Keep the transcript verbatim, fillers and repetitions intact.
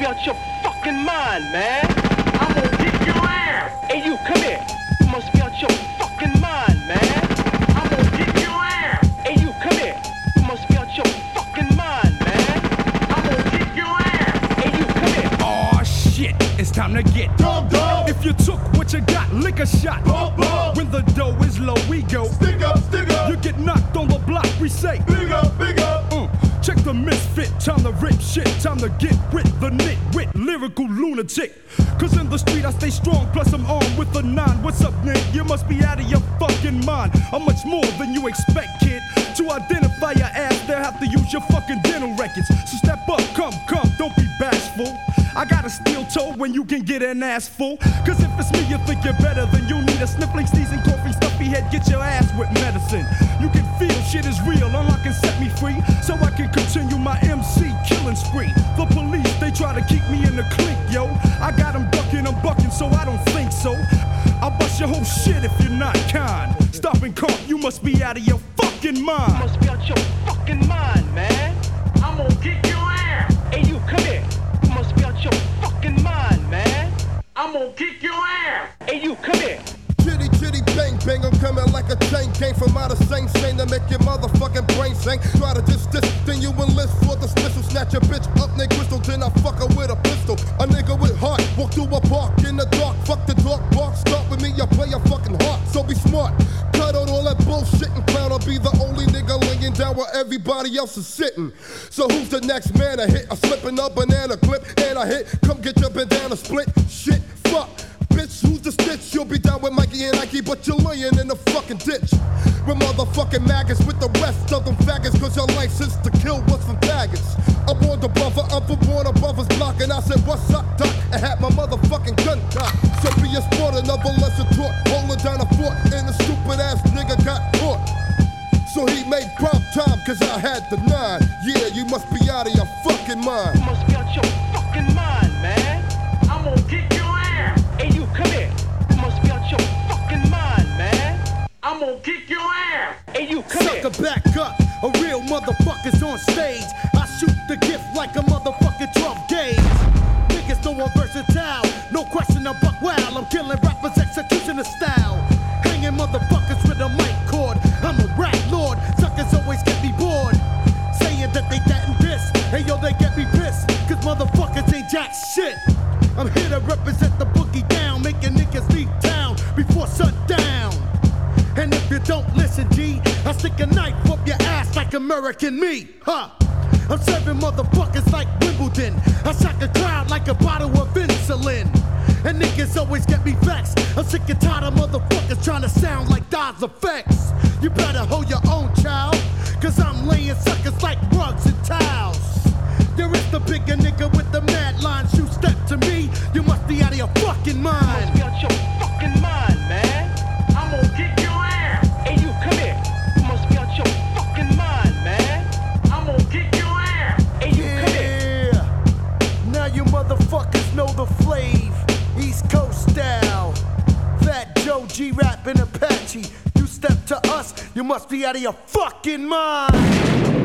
out your fucking mind, man. I'm gonna kick your ass. Hey, you, come here. You must be out your fucking mind, man. I'm gonna kick your ass. Hey, you, come here. You must be out your fucking mind, man. I'm gonna kick your ass. Hey, you, come here. Aw, shit, it's time to get Dum dum. If you took what you got, lick a shot. Bum, bum. When the dough is low, we go. Stick up, stick up. You get knocked on the block, we say. Big up, big up. Uh, check the misfit, time to rip shit, time to get with the nitwit, lyrical lunatic. Cause in the street I stay strong, plus I'm armed with a nine. What's up, Nick? You must be out of your fucking mind. I'm much more than you expect, kid. To identify your ass, they'll have to use your fucking dental records. So step up, come, come, don't be bashful. I got a steel toe when you can get an ass full. Cause if it's me you think you're better, then you need a sniffling, sneezing, coughing, stuffy head. Get your ass with medicine. You can feel shit is real, unlock and set me free, so I can continue my M C killing spree. The police, they try to keep me in the clique, yo. I got them ducking, I'm bucking, so I don't think so. I'll bust your whole shit if you're not kind. Stop and comp, you must be out of your fucking You mind. must be out your fucking mind, man. I'm gonna kick your ass. Hey, you, come here. You must be out your fucking mind, man. I'm gonna kick your ass. Hey, you, come here. Chitty chitty bang bang, I'm coming like a chain gang from out of Sing Sing to make your motherfucking brain sing. Try to diss this, then you enlist for dismissal. Snatch a bitch up, Nick Crystal, then I fuck her with a pistol. A nigga with heart, walk through a park in the dark. Fuck the dog bark, start with me, I play a fucking heart. So be smart, cut out all that bullshit and clown. I'll be the only nigga laying down where everybody else is sitting. So who's the next man to hit? I'm slipping a banana clip and I hit. Come get your bandana split. Shit, fuck. Bitch, who's the stitch? You'll be down with Mikey and Ike, but you're laying in the fucking ditch with motherfucking maggots with the rest of them faggots. Cause your license to kill was from faggots. I warned the brother, I'm from Warner Brothers block, and I said, what's up, doc? And had my motherfucking gun cocked. So be a sport, another lesson taught. Holding down a fort, and the stupid ass nigga got caught. So he made prompt time, cause I had the nine. Yeah, you must be out of your fucking mind. You must be out your fucking mind, man. I'm gonna kick your ass. Hey, you, come here. You must be out your fucking mind, man. I'm gonna kick your ass. Hey, you, come here. Sucker back up, a real motherfucker's on stage. I shoot the gift like a motherfucking twelve gauge. Niggas know I'm versatile, no question I'm buck wild. I'm killing rappers executioner style. Hanging motherfuckers with a mic cord. I'm a rap lord, suckers always get me bored. Saying that they that and this, hey yo they get me pissed. Cause motherfuckers ain't jack shit. I'm here to represent the boogie down, making niggas leave town before sundown. And if you don't listen, G, I stick a knife up your ass like American me, huh? I'm serving motherfuckers like Wimbledon. I shock a crowd like a bottle of insulin. And niggas always get me vexed. I'm sick and tired of motherfuckers trying to sound like Dodds Effects. You better hold your own, child, cause I'm laying suckers like rugs and towels. There is the bigger nigga with the mad lines. You step to me, you must be out of your fucking You mind. must be out your fucking mind, man. I'm gonna kick your ass. Hey, you, come here. You must be out your fucking mind, man. I'm gonna kick your ass. Hey, you, come here. Yeah, now you motherfuckers know the flav, East Coast style. Fat Joe, G-Rap and Apache. You step to us, you must be out of your fucking mind.